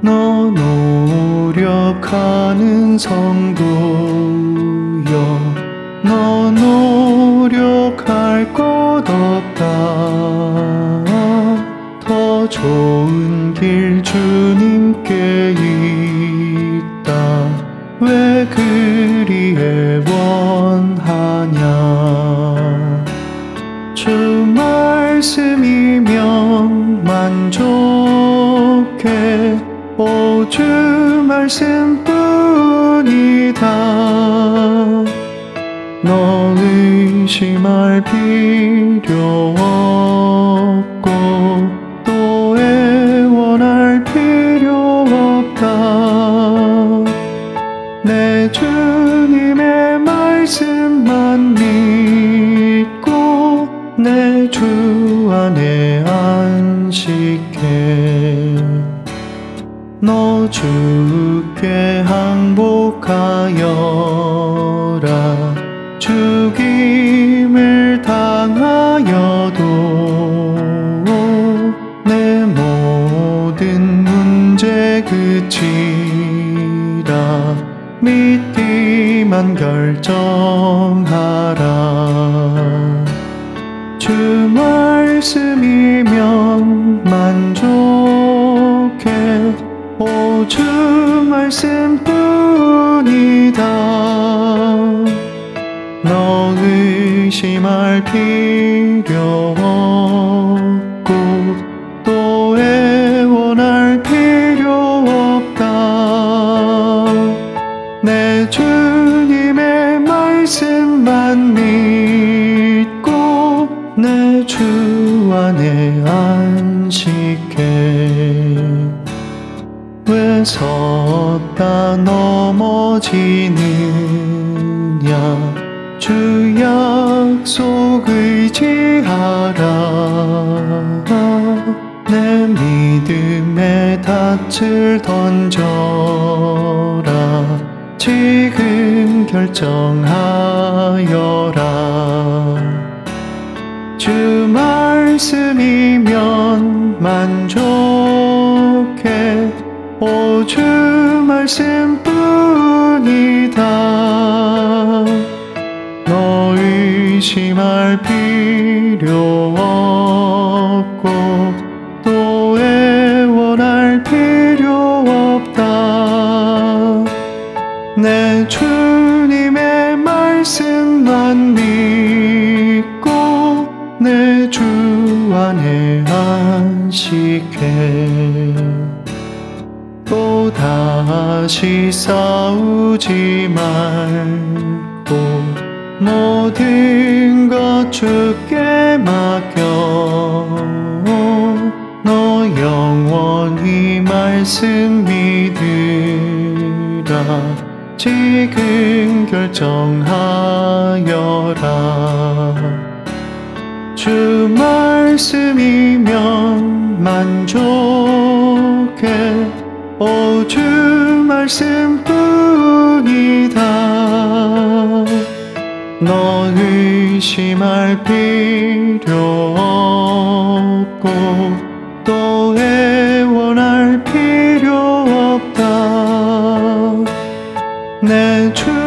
너 노력하는 성도여, 너 노력할 것 없다. 더 좋은 길 주님께 있다. 왜 그리 원하냐. 주 말씀이면 만족해. 오, 주 말씀뿐이다. 너 의심할 필요 없고 또 애원할 필요 없다. 내 주님의 말씀만 믿고 내 주 안에 안식해. 너 주께 항복하여라. 죽임을 당하여도 내 모든 문제 그치라. 믿기만 결정하라. 주 말씀이면 만족해. 오, 주 말씀뿐이다. 너 의심할 필요 없고 또 애원할 필요 없다. 내 주님의 말씀만 믿고 내 주 안에 안식해. 왜 섰다 넘어지느냐. 주 약속 의지하라. 내 믿음의 닻을 던져라. 지금 결정하여라. 주 말씀이면 만족해. 오, 주 말씀뿐이다. 너 의심할 필요 없고 또 애원할 필요 없다. 내 주님의 말씀만 믿고 내 주 안에 안식해. 또 다시 싸우지 말고 모든 것 주께 맡겨. 너 영원히 말씀 믿으라. 지금 결정하여라. 주 말씀이면 만족해. 오, 주 말씀뿐이다. 너 의심할 필요 없고 또 애원할 필요 없다. 내 주